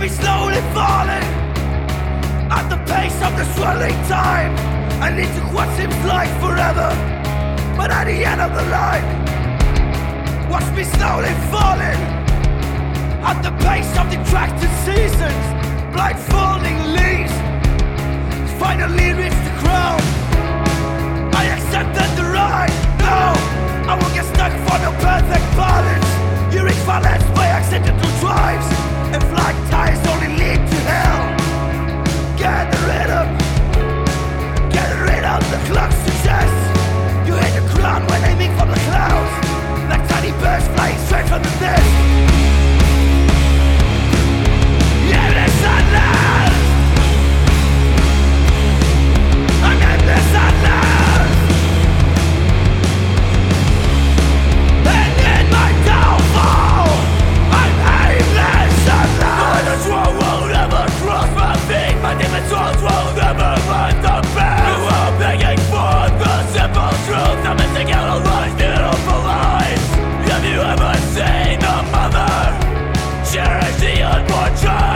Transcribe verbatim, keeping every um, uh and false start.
me slowly falling at the pace of the swirling time. I lead to what seems like forever, but at the end of the line, watch me slowly falling at the pace of detracted seasons, blindfolding leaves. Finally reach the crown. I accepted the ride. No, I won't get stuck for no perfect balance. You reach balance by accidental drives, and flat tires only lead to hell. Get the rhythm, get rid of the clock's success. You hit the ground when aiming from the clouds, like tiny birds flying straight from the nest. Yeah, this at last. I'm in this at last. And in my downfall, I'm aimless at last. The control will never cross my feet. My demons will never find the best. You are begging for the simple truth. I'm missing out on life's beautiful lives. Have you ever seen a mother cherish the unborn child?